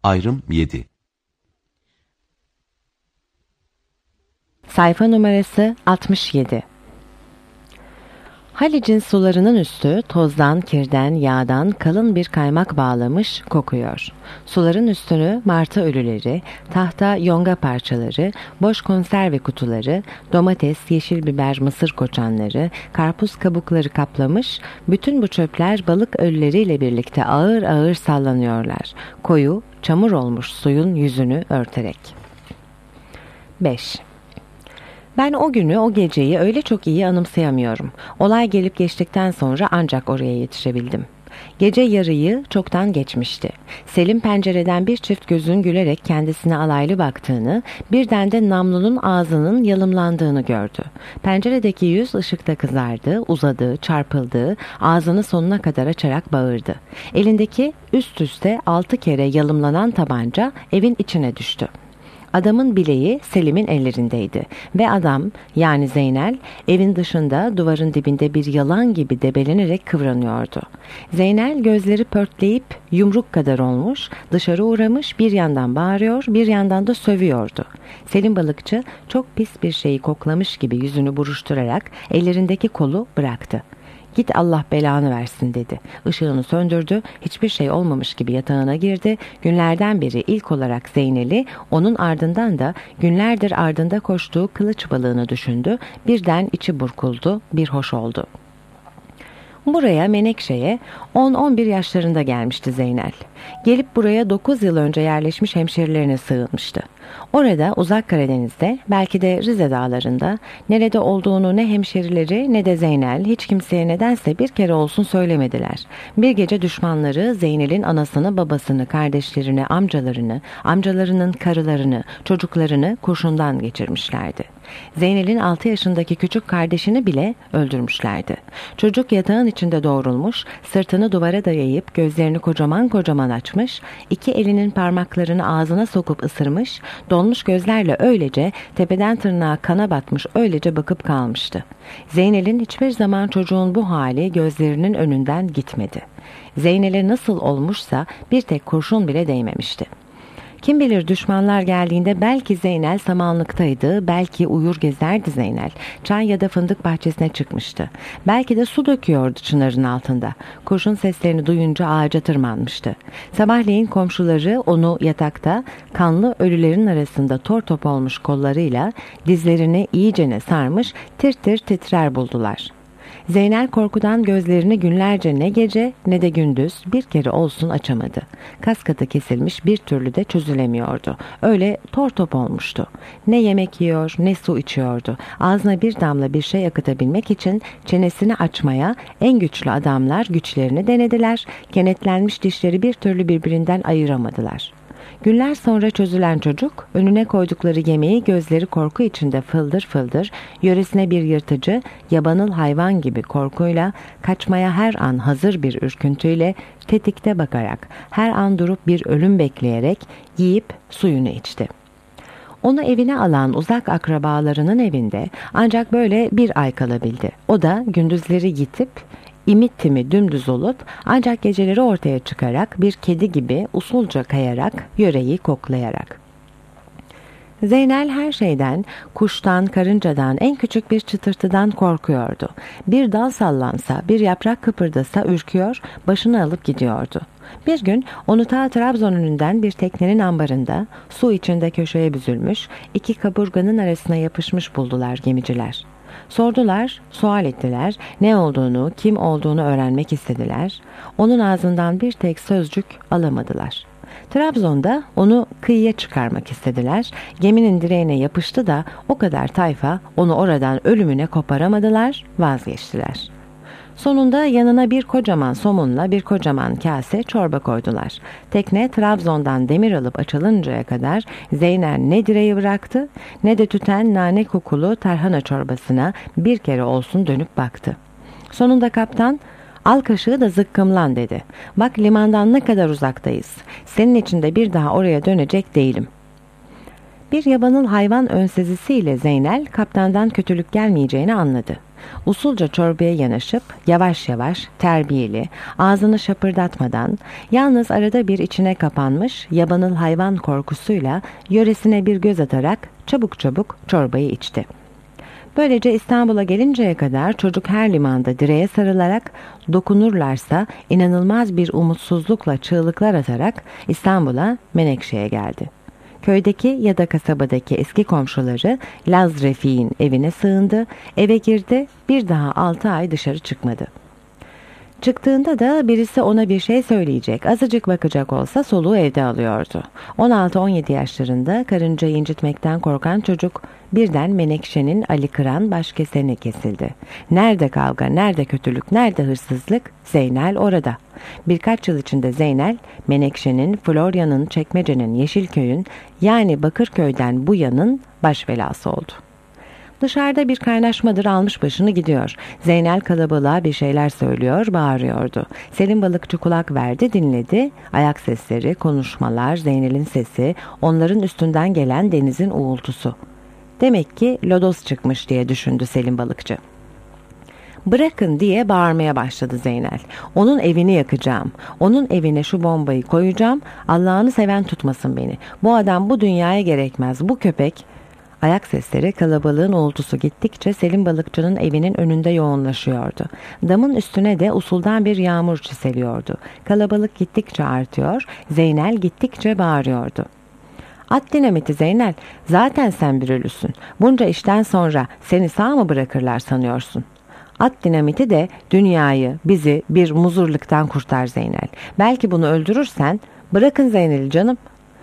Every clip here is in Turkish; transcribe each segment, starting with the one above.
Ayrım 7. Sayfa numarası 67. Halic'in sularının üstü tozdan, kirden, yağdan kalın bir kaymak bağlamış, kokuyor. Suların üstünü martı ölüleri, tahta yonga parçaları, boş konserve kutuları, domates, yeşil biber, mısır koçanları, karpuz kabukları kaplamış, bütün bu çöpler balık ölüleriyle birlikte ağır ağır sallanıyorlar. Koyu, çamur olmuş suyun yüzünü örterek. 5. Ben o günü, o geceyi öyle çok iyi anımsayamıyorum. Olay gelip geçtikten sonra ancak oraya yetişebildim. Gece yarıyı çoktan geçmişti. Selim pencereden bir çift gözün gülerek kendisine alaylı baktığını, birden de namlunun ağzının yalımlandığını gördü. Penceredeki yüz ışıkta kızardı, uzadı, çarpıldı, ağzını sonuna kadar açarak bağırdı. Elindeki üst üste 6 kere yalımlanan tabanca evin içine düştü. Adamın bileği Selim'in ellerindeydi ve adam, yani Zeynel, evin dışında duvarın dibinde bir yalan gibi debelenerek kıvranıyordu. Zeynel gözleri pörtleyip yumruk kadar olmuş, dışarı uğramış, bir yandan bağırıyor, bir yandan da sövüyordu. Selim balıkçı çok pis bir şeyi koklamış gibi yüzünü buruşturarak ellerindeki kolu bıraktı. "Git, Allah belanı versin," dedi. Işığını söndürdü, hiçbir şey olmamış gibi yatağına girdi. Günlerden beri ilk olarak Zeynel'i, onun ardından da günlerdir ardında koştuğu kılıç balığını düşündü. Birden içi burkuldu, bir hoş oldu. Buraya, Menekşe'ye 10-11 yaşlarında gelmişti Zeynel. Gelip buraya 9 yıl önce yerleşmiş hemşerilerine sığınmıştı. Orada, uzak Karadeniz'de, belki de Rize dağlarında, nerede olduğunu ne hemşerileri ne de Zeynel hiç kimseye nedense bir kere olsun söylemediler. Bir gece düşmanları Zeynel'in anasını, babasını, kardeşlerini, amcalarını, amcalarının karılarını, çocuklarını kurşundan geçirmişlerdi. Zeynel'in 6 yaşındaki küçük kardeşini bile öldürmüşlerdi. Çocuk yatağın içinde doğrulmuş, sırtını duvara dayayıp gözlerini kocaman kocaman açmış, 2 elinin parmaklarını ağzına sokup ısırmış, donmuş gözlerle öylece tepeden tırnağa kana batmış öylece bakıp kalmıştı. Zeynel'in hiçbir zaman çocuğun bu hali gözlerinin önünden gitmedi. Zeynel'e nasıl olmuşsa bir tek kurşun bile değmemişti. Kim bilir, düşmanlar geldiğinde belki Zeynel samanlıktaydı, belki uyur gezerdi Zeynel. Çay ya da fındık bahçesine çıkmıştı. Belki de su döküyordu çınarın altında. Kurşun seslerini duyunca ağaca tırmanmıştı. Sabahleyin komşuları onu yatakta, kanlı ölülerin arasında tor top olmuş kollarıyla dizlerini iyicene sarmış, tir tir titrer buldular. Zeynel korkudan gözlerini günlerce ne gece ne de gündüz bir kere olsun açamadı. Kaskatı kesilmiş, bir türlü de çözülemiyordu. Öyle tor top olmuştu. Ne yemek yiyor ne su içiyordu. Ağzına bir damla bir şey akıtabilmek için çenesini açmaya en güçlü adamlar güçlerini denediler. Kenetlenmiş dişleri bir türlü birbirinden ayıramadılar. Günler sonra çözülen çocuk, önüne koydukları yemeği gözleri korku içinde fıldır fıldır, yöresine bir yırtıcı, yabanıl hayvan gibi korkuyla, kaçmaya her an hazır bir ürküntüyle, tetikte bakarak, her an durup bir ölüm bekleyerek yiyip suyunu içti. Onu evine alan uzak akrabalarının evinde ancak böyle bir ay kalabildi. O da gündüzleri yitip, İmit timi dümdüz olup ancak geceleri ortaya çıkarak bir kedi gibi usulca kayarak, yöreyi koklayarak. Zeynel her şeyden, kuştan, karıncadan, en küçük bir çıtırtıdan korkuyordu. Bir dal sallansa, bir yaprak kıpırdasa ürküyor, başını alıp gidiyordu. Bir gün onu ta Trabzon önünden bir teknenin ambarında, su içinde köşeye büzülmüş, 2 kaburganın arasına yapışmış buldular gemiciler. Sordular, sual ettiler, ne olduğunu, kim olduğunu öğrenmek istediler. Onun ağzından bir tek sözcük alamadılar. Trabzon'da onu kıyıya çıkarmak istediler. Geminin direğine yapıştı da o kadar tayfa onu oradan ölümüne koparamadılar, vazgeçtiler. Sonunda yanına bir kocaman somunla bir kocaman kase çorba koydular. Tekne Trabzon'dan demir alıp açılıncaya kadar Zeynel ne direği bıraktı ne de tüten nane kokulu tarhana çorbasına bir kere olsun dönüp baktı. Sonunda kaptan, "Al kaşığı da zıkkımlan," dedi. "Bak, limandan ne kadar uzaktayız. Senin için de bir daha oraya dönecek değilim." Bir yabanıl hayvan önsezisiyle Zeynel kaptandan kötülük gelmeyeceğini anladı. Usulca çorbaya yanaşıp yavaş yavaş, terbiyeli, ağzını şapırdatmadan, yalnız arada bir içine kapanmış yabanıl hayvan korkusuyla yöresine bir göz atarak çabuk çabuk çorbayı içti. Böylece İstanbul'a gelinceye kadar çocuk her limanda direğe sarılarak, dokunurlarsa inanılmaz bir umutsuzlukla çığlıklar atarak İstanbul'a, Menekşe'ye geldi. Köydeki ya da kasabadaki eski komşuları Laz Refik'in evine sığındı, eve girdi, bir daha 6 ay dışarı çıkmadı. Çıktığında da birisi ona bir şey söyleyecek, azıcık bakacak olsa soluğu evde alıyordu. 16-17 yaşlarında karıncayı incitmekten korkan çocuk birden Menekşe'nin Ali Kıran başkeseni kesildi. Nerede kavga, nerede kötülük, nerede hırsızlık? Zeynel orada. Birkaç yıl içinde Zeynel, Menekşe'nin, Florya'nın, Çekmece'nin, Yeşilköy'ün yani Bakırköy'den bu yanın baş belası oldu. Dışarıda bir kaynaşmadır almış başını gidiyor. Zeynel kalabalığa bir şeyler söylüyor, bağırıyordu. Selim balıkçı kulak verdi, dinledi. Ayak sesleri, konuşmalar, Zeynel'in sesi, onların üstünden gelen denizin uğultusu. Demek ki lodos çıkmış diye düşündü Selim balıkçı. Bırakın diye bağırmaya başladı Zeynel. Onun evini yakacağım. Onun evine şu bombayı koyacağım. Allah'ını seven tutmasın beni. Bu adam bu dünyaya gerekmez. Bu köpek... Ayak sesleri, kalabalığın uğultusu gittikçe Selim balıkçının evinin önünde yoğunlaşıyordu. Damın üstüne de usuldan bir yağmur çiseliyordu. Kalabalık gittikçe artıyor, Zeynel gittikçe bağırıyordu. At dinamiti Zeynel, zaten sen bir ölüsün. Bunca işten sonra seni sağ mı bırakırlar sanıyorsun? At dinamiti de dünyayı, bizi bir muzurluktan kurtar Zeynel. Belki bunu öldürürsen, bırakın Zeynel'i canım.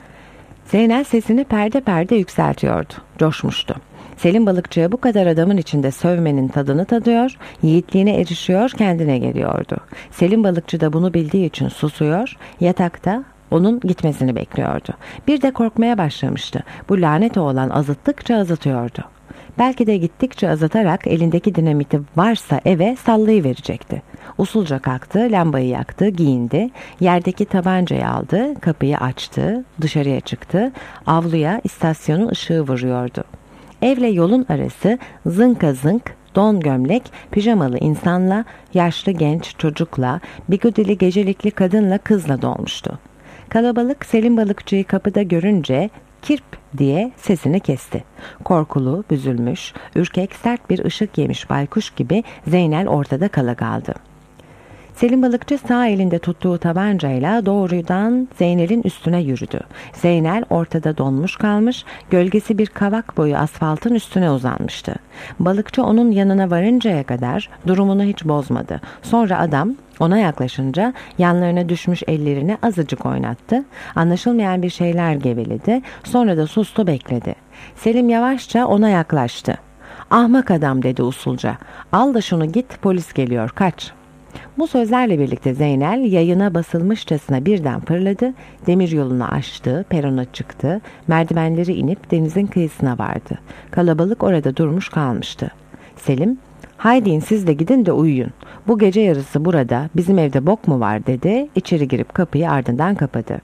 Zeynel sesini perde perde yükseltiyordu. Coşmuştu. Selim balıkçıya bu kadar adamın içinde sövmenin tadını tadıyor, yiğitliğine erişiyor, kendine geliyordu. Selim balıkçı da bunu bildiği için susuyor, yatakta onun gitmesini bekliyordu. Bir de korkmaya başlamıştı. Bu lanet oğlan azıttıkça azıtıyordu. Belki de gittikçe azatarak elindeki dinamiti varsa eve sallayıverecekti. Usulca kalktı, lambayı yaktı, giyindi, yerdeki tabancayı aldı, kapıyı açtı, dışarıya çıktı, avluya istasyonun ışığı vuruyordu. Evle yolun arası zınka zınk, don gömlek, pijamalı insanla, yaşlı genç çocukla, bigodili gecelikli kadınla kızla dolmuştu. Kalabalık Selim balıkçıyı kapıda görünce kirp diye sesini kesti. Korkulu, büzülmüş, ürkek, sert bir ışık yemiş baykuş gibi Zeynel ortada kala kaldı. Selim balıkçı sağ elinde tuttuğu tabancayla doğrudan Zeynel'in üstüne yürüdü. Zeynel ortada donmuş kalmış, gölgesi bir kavak boyu asfaltın üstüne uzanmıştı. Balıkçı onun yanına varıncaya kadar durumunu hiç bozmadı. Sonra adam ona yaklaşınca yanlarına düşmüş ellerini azıcık oynattı. Anlaşılmayan bir şeyler geveledi. Sonra da sustu, bekledi. Selim yavaşça ona yaklaştı. "Ahmak adam," dedi usulca. "Al da şunu git, polis geliyor, kaç." Bu sözlerle birlikte Zeynel yayına basılmışçasına birden fırladı, demir yolunu aştı, perona çıktı, merdivenleri inip denizin kıyısına vardı. Kalabalık orada durmuş kalmıştı. Selim, "Haydi siz de gidin de uyuyun. Bu gece yarısı burada, bizim evde bok mu var?" dedi, içeri girip kapıyı ardından kapadı.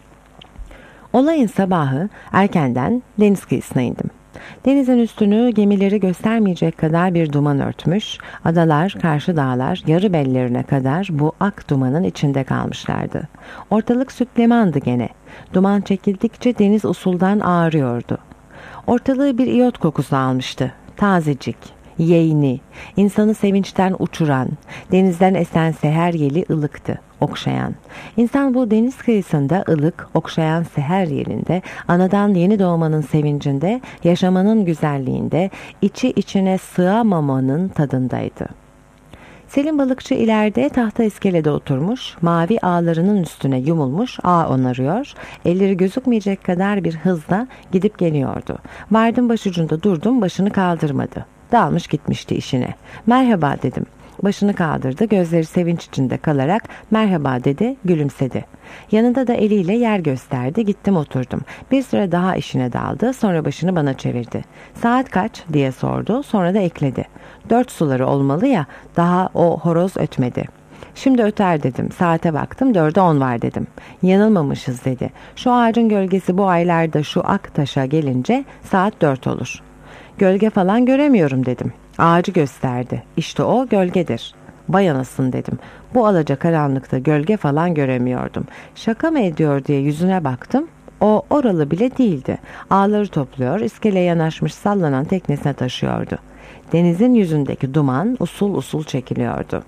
Olayın sabahı erkenden deniz kıyısına indim. Denizin üstünü gemileri göstermeyecek kadar bir duman örtmüş, adalar, karşı dağlar yarı bellerine kadar bu ak dumanın içinde kalmışlardı. Ortalık sütlemandı gene. Duman çekildikçe deniz usuldan ağrıyordu. Ortalığı bir iyot kokusu almıştı. Tazecik, yeğni, insanı sevinçten uçuran, denizden esen seher yeli ılıktı, okşayan. İnsan bu deniz kıyısında ılık, okşayan seher yerinde, anadan yeni doğmanın sevincinde, yaşamanın güzelliğinde, içi içine sığamamanın tadındaydı. Selim balıkçı ileride tahta iskelede oturmuş, mavi ağlarının üstüne yumulmuş ağ onarıyor, elleri gözükmeyecek kadar bir hızla gidip geliyordu. Vardım başucunda durdum, başını kaldırmadı. Dalmış gitmişti işine. "Merhaba," dedim. Başını kaldırdı, gözleri sevinç içinde kalarak "merhaba" dedi, gülümsedi. Yanında da eliyle yer gösterdi, gittim oturdum. Bir süre daha işine daldı, sonra başını bana çevirdi. "Saat kaç?" diye sordu, sonra da ekledi. "4 suları olmalı ya, daha o horoz ötmedi." "Şimdi öter," dedim. Saate baktım, 4'e 10 var dedim. "Yanılmamışız," dedi. "Şu ağacın gölgesi bu aylarda şu ak taşa gelince saat 4 olur." Gölge falan göremiyorum dedim. Ağacı gösterdi. İşte o gölgedir. Vay anasın dedim. Bu alacakaranlıkta gölge falan göremiyordum. Şaka mı ediyor diye yüzüne baktım. O oralı bile değildi. Ağları topluyor, iskeleye yanaşmış sallanan teknesine taşıyordu. Denizin yüzündeki duman usul usul çekiliyordu.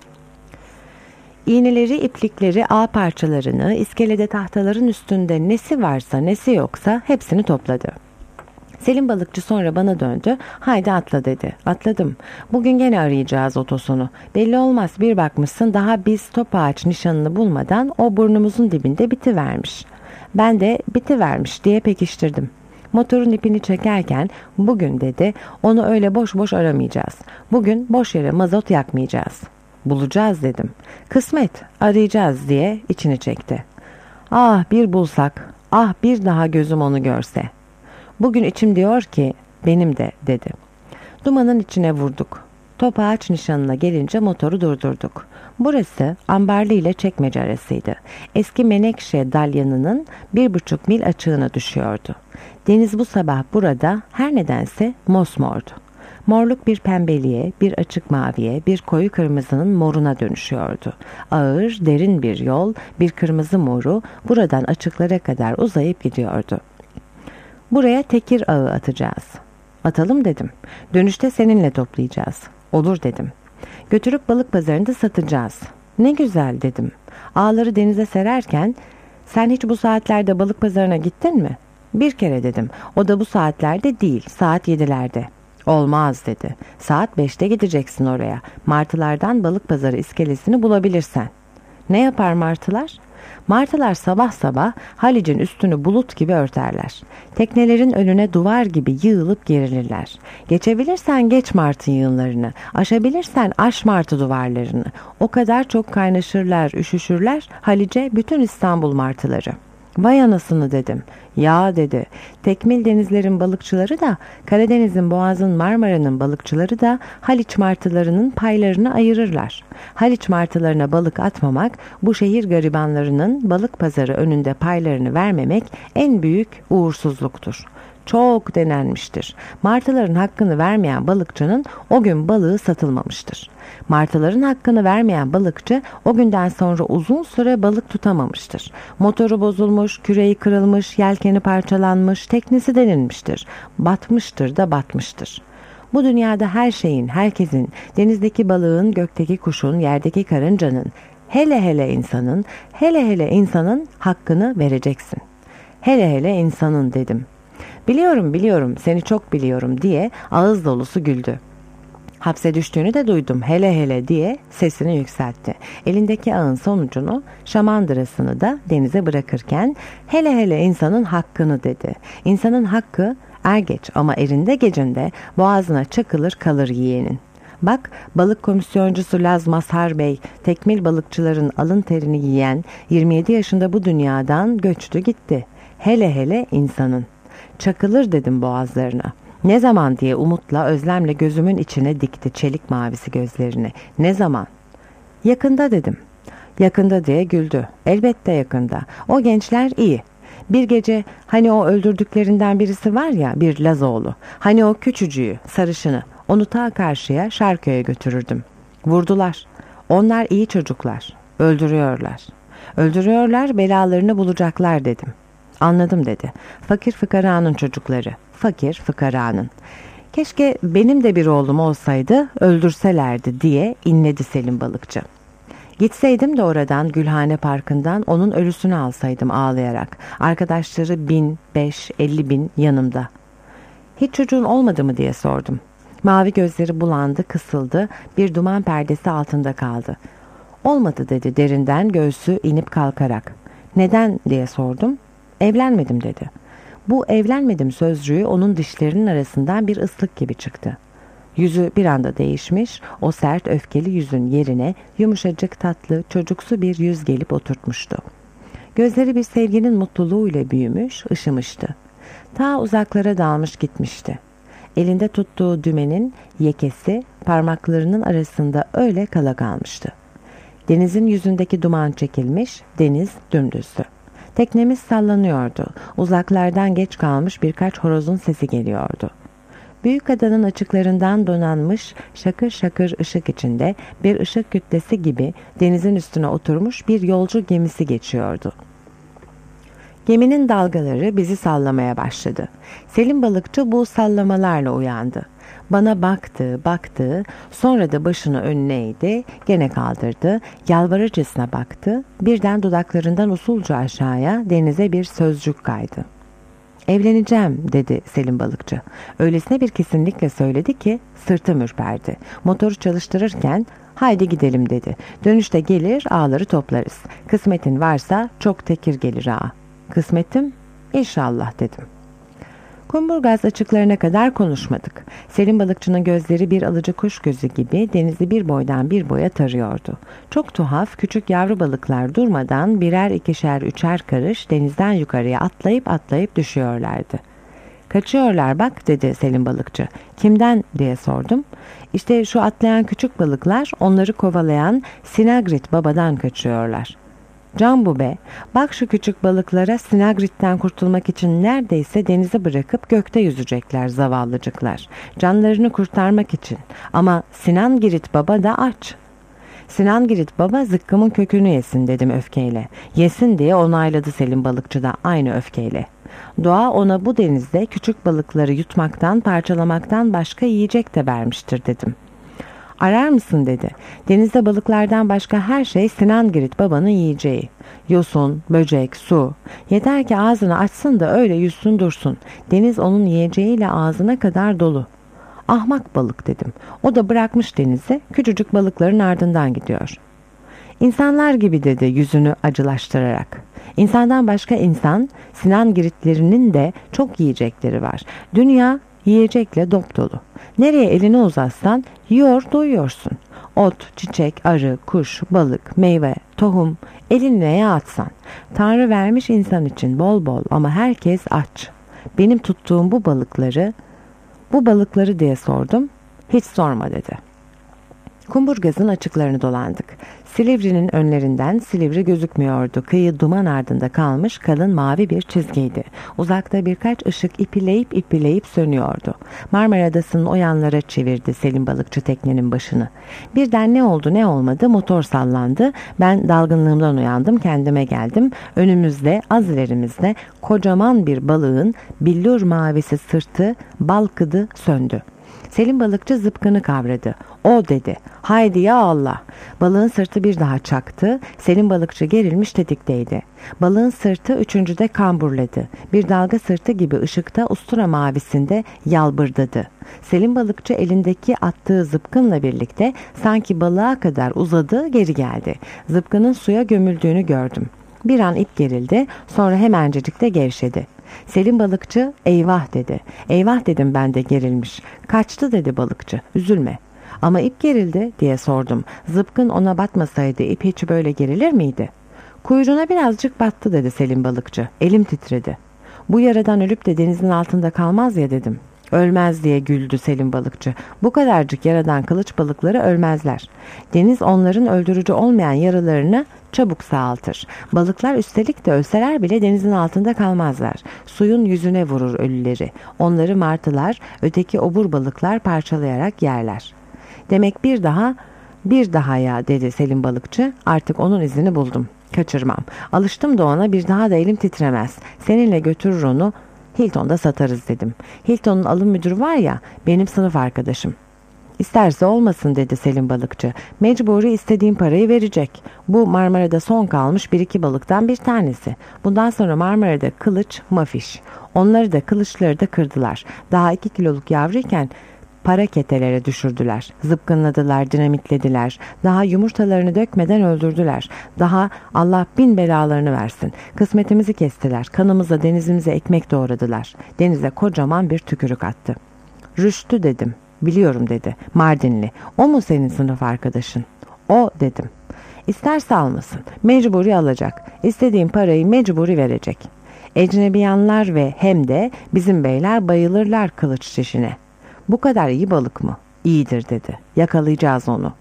İğneleri, iplikleri, ağ parçalarını, iskelede tahtaların üstünde nesi varsa nesi yoksa hepsini topladı. Selim balıkçı sonra bana döndü. Haydi atla dedi. Atladım. Bugün gene arayacağız otosunu. Belli olmaz, bir bakmışsın daha biz top ağaç nişanını bulmadan o burnumuzun dibinde bitivermiş. Ben de bitivermiş diye pekiştirdim. Motorun ipini çekerken bugün dedi onu öyle boş boş aramayacağız. Bugün boş yere mazot yakmayacağız. Bulacağız dedim. Kısmet arayacağız diye içini çekti. Ah bir bulsak, ah bir daha gözüm onu görse. Bugün içim diyor ki benim de dedi. Dumanın içine vurduk. Top ağaç nişanına gelince motoru durdurduk. Burası Ambarlı ile Çekmece arasıydı. Eski Menekşe dalyanının 1,5 mil açığına düşüyordu. Deniz bu sabah burada her nedense mosmordu. Morluk bir pembeliğe, bir açık maviye, bir koyu kırmızının moruna dönüşüyordu. Ağır, derin bir yol, bir kırmızı moru buradan açıklara kadar uzayıp gidiyordu. Buraya tekir ağı atacağız. Atalım dedim. Dönüşte seninle toplayacağız. Olur dedim. Götürüp balık pazarında satacağız. Ne güzel dedim. Ağları denize sererken sen hiç bu saatlerde balık pazarına gittin mi? Bir kere dedim. O da bu saatlerde değil, saat 7'lerde. Olmaz dedi. Saat 5'te gideceksin oraya. Martılardan balık pazarı iskelesini bulabilirsen. Ne yapar martılar? Martılar sabah sabah Halic'in üstünü bulut gibi örterler. Teknelerin önüne duvar gibi yığılıp gerilirler. Geçebilirsen geç martı yığınlarını, aşabilirsen aş martı duvarlarını. O kadar çok kaynaşırlar, üşüşürler Halic'e bütün İstanbul martıları. Vay anasını dedim. Ya dedi. Tekmil denizlerin balıkçıları da Karadeniz'in, Boğaz'ın, Marmara'nın balıkçıları da Haliç martılarının paylarını ayırırlar. Haliç martılarına balık atmamak, bu şehir garibanlarının balık pazarı önünde paylarını vermemek en büyük uğursuzluktur. Çok denenmiştir. Martıların hakkını vermeyen balıkçının o gün balığı satılmamıştır. Martıların hakkını vermeyen balıkçı o günden sonra uzun süre balık tutamamıştır. Motoru bozulmuş, küreği kırılmış, yelkeni parçalanmış, teknesi delinmiştir. Batmıştır da batmıştır. Bu dünyada her şeyin, herkesin, denizdeki balığın, gökteki kuşun, yerdeki karıncanın, hele hele insanın hakkını vereceksin. Hele hele insanın dedim. Biliyorum seni çok biliyorum diye ağız dolusu güldü. Hapse düştüğünü de duydum hele hele diye sesini yükseltti. Elindeki ağın sonucunu şamandırasını da denize bırakırken hele hele insanın hakkını dedi. İnsanın hakkı er geç ama erinde gecinde boğazına çakılır kalır yiyenin. Bak balık komisyoncusu Laz Mazhar Bey tekmil balıkçıların alın terini yiyen 27 yaşında bu dünyadan göçtü gitti. Hele hele insanın. Çakılır dedim boğazlarına. Ne zaman diye umutla özlemle gözümün içine dikti çelik mavisi gözlerini. Ne zaman? Yakında dedim. Yakında diye güldü. Elbette yakında. O gençler iyi. Bir gece hani o öldürdüklerinden birisi var ya bir Lazoğlu. Hani o küçücüğü sarışını onu ta karşıya Şarköy'e götürürdüm. Vurdular. Onlar iyi çocuklar. Öldürüyorlar. Öldürüyorlar belalarını bulacaklar dedim. Anladım dedi. Fakir fıkaranın çocukları. Fakir fıkaranın. Keşke benim de bir oğlum olsaydı öldürselerdi diye inledi Selim balıkçı. Gitseydim de oradan Gülhane Parkı'ndan onun ölüsünü alsaydım ağlayarak. Arkadaşları 1000, 5, 50 bin yanımda. Hiç çocuğun olmadı mı diye sordum. Mavi gözleri bulandı, kısıldı, bir duman perdesi altında kaldı. Olmadı dedi derinden göğsü inip kalkarak. Neden diye sordum. Evlenmedim dedi. Bu evlenmedim sözcüğü onun dişlerinin arasından bir ıslık gibi çıktı. Yüzü bir anda değişmiş, o sert öfkeli yüzün yerine yumuşacık tatlı çocuksu bir yüz gelip oturtmuştu. Gözleri bir sevginin mutluluğuyla büyümüş, ışımıştı. Ta uzaklara dalmış gitmişti. Elinde tuttuğu dümenin yekesi parmaklarının arasında öyle kala kalmıştı. Denizin yüzündeki duman çekilmiş, deniz dümdüzdü. Teknemiz sallanıyordu. Uzaklardan geç kalmış birkaç horozun sesi geliyordu. Büyük adanın açıklarından donanmış şakır şakır ışık içinde bir ışık kütlesi gibi denizin üstüne oturmuş bir yolcu gemisi geçiyordu. Geminin dalgaları bizi sallamaya başladı. Selim balıkçı bu sallamalarla uyandı. Bana baktı, sonra da başını önüne eğdi, gene kaldırdı, yalvarırcasına baktı, birden dudaklarından usulca aşağıya denize bir sözcük kaydı. "Evleneceğim," dedi Selim balıkçı. Öylesine bir kesinlikle söyledi ki sırtım ürperdi. Motoru çalıştırırken "Haydi gidelim," dedi. "Dönüşte gelir ağları toplarız. Kısmetin varsa çok tekir gelir ağa." "Kısmetim? İnşallah," dedim. Kumburgaz açıklarına kadar konuşmadık. Selim balıkçının gözleri bir alıcı kuş gözü gibi denizi bir boydan bir boya tarıyordu. Çok tuhaf küçük yavru balıklar durmadan birer ikişer üçer karış denizden yukarıya atlayıp düşüyorlardı. "Kaçıyorlar bak," dedi Selim balıkçı. "Kimden?" diye sordum. "İşte şu atlayan küçük balıklar onları kovalayan Sinagrit babadan kaçıyorlar." "Can bu be, bak şu küçük balıklara Sinagrit'ten kurtulmak için neredeyse denize bırakıp gökte yüzecekler zavallıcıklar. Canlarını kurtarmak için. Ama Sinangirit baba da aç." "Sinangirit baba zıkkımın kökünü yesin," dedim öfkeyle. "Yesin," diye onayladı Selim balıkçı da aynı öfkeyle. "Doğa ona bu denizde küçük balıkları yutmaktan, parçalamaktan başka yiyecek de vermiştir," dedim. "Arar mısın?" dedi. "Denizde balıklardan başka her şey Sinangirit babanın yiyeceği. Yosun, böcek, su. Yeter ki ağzını açsın da öyle yüzsün dursun. Deniz onun yiyeceğiyle ağzına kadar dolu." "Ahmak balık," dedim. "O da bırakmış denizi, küçücük balıkların ardından gidiyor." "İnsanlar gibi," dedi yüzünü acılaştırarak. "İnsandan başka insan, Sinangiritlerinin de çok yiyecekleri var. Dünya yiyecekle dopdolu. Nereye elini uzatsan yiyor doyuyorsun. Ot, çiçek, arı, kuş, balık, meyve, tohum, elini neye atsan. Tanrı vermiş insan için bol bol ama herkes aç. Benim tuttuğum bu balıkları diye sordum. "Hiç sorma," dedi. Kumburgaz'ın açıklarını dolandık. Silivri'nin önlerinden Silivri gözükmüyordu. Kıyı duman ardında kalmış kalın mavi bir çizgiydi. Uzakta birkaç ışık ipileyip sönüyordu. Marmara Adası'nın o yanlara çevirdi Selim balıkçı teknenin başını. Birden ne oldu ne olmadı motor sallandı. Ben dalgınlığımdan uyandım, kendime geldim. Önümüzde az ilerimizde kocaman bir balığın billur mavisi sırtı balkıdı söndü. Selim balıkçı zıpkını kavradı. "O," dedi. "Haydi ya Allah." Balığın sırtı bir daha çaktı. Selim balıkçı gerilmiş tetikteydi. Balığın sırtı üçüncüde kamburladı. Bir dalga sırtı gibi ışıkta ustura mavisinde yalbırdadı. Selim balıkçı elindeki attığı zıpkınla birlikte sanki balığa kadar uzadı, geri geldi. Zıpkının suya gömüldüğünü gördüm. Bir an ip gerildi, sonra hemencecik de gevşedi. Selim balıkçı "Eyvah," dedi. "Eyvah," dedim ben de gerilmiş. "Kaçtı," dedi balıkçı. "Üzülme." "Ama ip gerildi," diye sordum. "Zıpkın ona batmasaydı ip hiç böyle gerilir miydi?" "Kuyruğuna birazcık battı," dedi Selim balıkçı. Elim titredi. "Bu yaradan ölüp de denizin altında kalmaz ya," dedim. "Ölmez," diye güldü Selim balıkçı. "Bu kadarcık yaradan kılıç balıkları ölmezler. Deniz onların öldürücü olmayan yaralarını çabuk sağaltır. Balıklar üstelik de ölseler bile denizin altında kalmazlar. Suyun yüzüne vurur ölüleri. Onları martılar, öteki obur balıklar parçalayarak yerler." "Demek bir daha ya," dedi Selim balıkçı. "Artık onun izini buldum. Kaçırmam. Alıştım da ona, bir daha da elim titremez. Seninle götürür onu. Hilton'da satarız," dedim. "Hilton'un alım müdürü var ya, benim sınıf arkadaşım." "İsterse olmasın," dedi Selim balıkçı. "Mecburi istediğim parayı verecek. Bu Marmara'da son kalmış bir iki balıktan bir tanesi. Bundan sonra Marmara'da kılıç, mafiş. Onları da kılıçları da kırdılar. Daha 2 kiloluk yavruyken para ketelere düşürdüler. Zıpkınladılar, dinamitlediler. Daha yumurtalarını dökmeden öldürdüler. Daha Allah bin belalarını versin. Kısmetimizi kestiler. Kanımıza, denizimize ekmek doğradılar." Denize kocaman bir tükürük attı. "Rüştü," dedim. "Biliyorum," dedi. "Mardinli. O mu senin sınıf arkadaşın?" "O," dedim. "İsterse almasın. Mecburi alacak. İstediğim parayı mecburi verecek. Ecnebiyanlar ve hem de bizim beyler bayılırlar kılıç çeşine." "Bu kadar iyi balık mı?" "İyidir," dedi. "Yakalayacağız onu."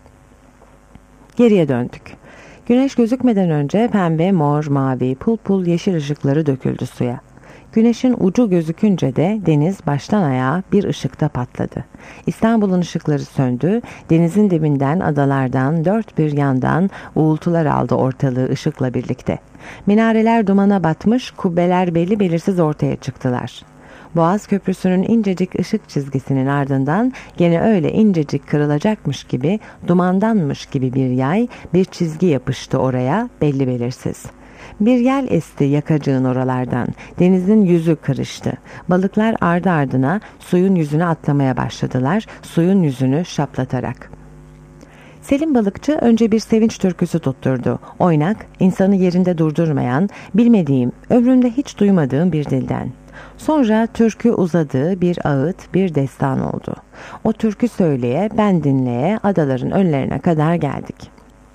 Geriye döndük. Güneş gözükmeden önce pembe, mor, mavi, pul pul yeşil ışıkları döküldü suya. Güneşin ucu gözükünce de deniz baştan ayağa bir ışıkta patladı. İstanbul'un ışıkları söndü, denizin dibinden, adalardan, dört bir yandan uğultular aldı ortalığı ışıkla birlikte. Minareler dumana batmış, kubbeler belli belirsiz ortaya çıktılar. Boğaz Köprüsü'nün incecik ışık çizgisinin ardından gene öyle incecik kırılacakmış gibi, dumandanmış gibi bir yay, bir çizgi yapıştı oraya belli belirsiz. Bir yel esti yakacığın oralardan, denizin yüzü kırıştı. Balıklar ardı ardına suyun yüzüne atlamaya başladılar, suyun yüzünü şaplatarak. Selim balıkçı önce bir sevinç türküsü tutturdu. Oynak, insanı yerinde durdurmayan, bilmediğim, ömrümde hiç duymadığım bir dilden. Sonra türkü uzadığı bir ağıt, bir destan oldu. O türkü söyleye, ben dinleye, adaların önlerine kadar geldik.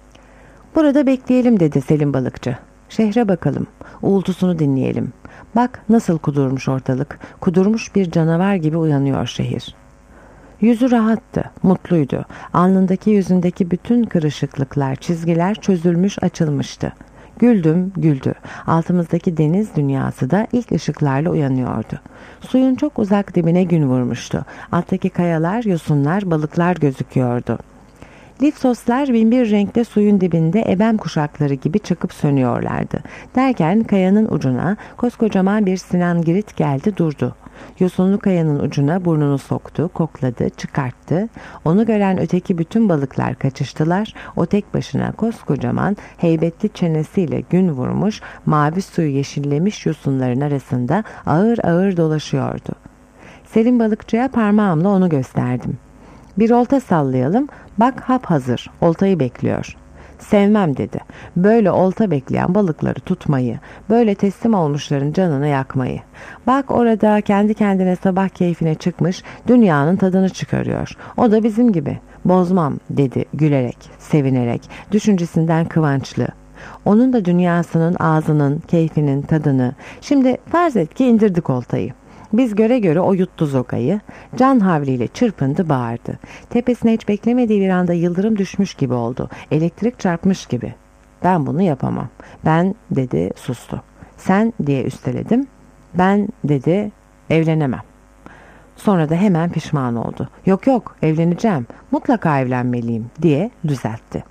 Burada bekleyelim dedi Selim balıkçı. Şehre bakalım, uğultusunu dinleyelim. Bak nasıl kudurmuş ortalık, kudurmuş bir canavar gibi uyanıyor şehir. Yüzü rahattı, mutluydu. Alnındaki yüzündeki bütün kırışıklıklar, çizgiler çözülmüş, açılmıştı. Güldüm, güldü. Altımızdaki deniz dünyası da ilk ışıklarla uyanıyordu. Suyun çok uzak dibine gün vurmuştu. Alttaki kayalar, yosunlar, balıklar gözüküyordu. Lifsoslar binbir renkte suyun dibinde ebem kuşakları gibi çakıp sönüyorlardı. Derken kayanın ucuna koskocaman bir Sinan Girit geldi durdu. Yosunlu kayanın ucuna burnunu soktu, kokladı, çıkarttı. Onu gören öteki bütün balıklar kaçıştılar. O tek başına koskocaman, heybetli çenesiyle gün vurmuş, mavi suyu yeşillemiş yosunların arasında ağır ağır dolaşıyordu. Selim balıkçıya parmağımla onu gösterdim. Bir olta sallayalım, bak hap hazır, oltayı bekliyor. Sevmem dedi. Böyle olta bekleyen balıkları tutmayı, böyle teslim olmuşların canını yakmayı. Bak orada kendi kendine sabah keyfine çıkmış, dünyanın tadını çıkarıyor. O da bizim gibi. Bozmam dedi gülerek, sevinerek, düşüncesinden kıvançlı. Onun da dünyasının, ağzının, keyfinin tadını. Şimdi farz et ki indirdik oltayı. Biz göre göre o yuttu zokayı, can havliyle çırpındı, bağırdı. Tepesine hiç beklemediği bir anda yıldırım düşmüş gibi oldu. Elektrik çarpmış gibi. Ben bunu yapamam. Ben dedi, sustu. Sen diye üsteledim. Ben dedi, evlenemem. Sonra da hemen pişman oldu. Yok yok, evleneceğim. Mutlaka evlenmeliyim diye düzeltti.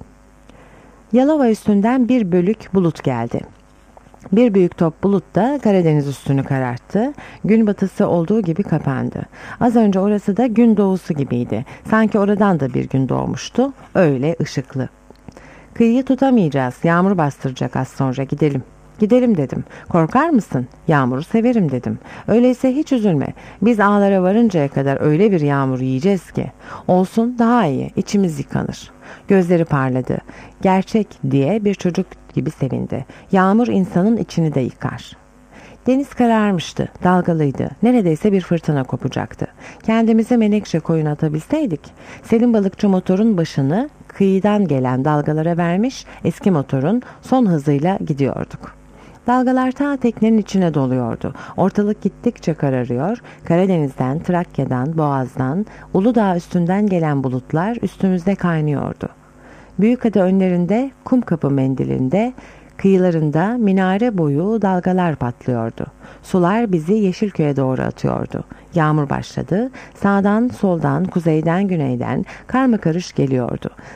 Yalova üstünden bir bölük bulut geldi. Bir büyük top bulut da Karadeniz üstünü kararttı. Gün batısı olduğu gibi kapandı. Az önce orası da gün doğusu gibiydi. Sanki oradan da bir gün doğmuştu. Öyle ışıklı. Kıyıyı tutamayacağız. Yağmur bastıracak az sonra, gidelim. Gidelim dedim. Korkar mısın? Yağmuru severim dedim. Öyleyse hiç üzülme. Biz ağlara varıncaya kadar öyle bir yağmur yiyeceğiz ki. Olsun daha iyi. İçimiz yıkanır. Gözleri parladı. Gerçek diye bir çocuk gibi sevindi. Yağmur insanın içini de yıkar. Deniz kararmıştı, dalgalıydı. Neredeyse bir fırtına kopacaktı. Kendimizi Menekşe koyuna atabilseydik. Selim balıkçı motorun başını kıyıdan gelen dalgalara vermiş, eski motorun son hızıyla gidiyorduk. Dalgalar ta teknenin içine doluyordu. Ortalık gittikçe kararıyor. Karadeniz'den, Trakya'dan, Boğaz'dan, Uludağ üstünden gelen bulutlar üstümüzde kaynıyordu. Büyükada önlerinde, Kumkapı mendilinde, kıyılarında minare boyu dalgalar patlıyordu. Sular bizi Yeşilköy'e doğru atıyordu. Yağmur başladı. Sağdan, soldan, kuzeyden, güneyden karmakarış geliyordu.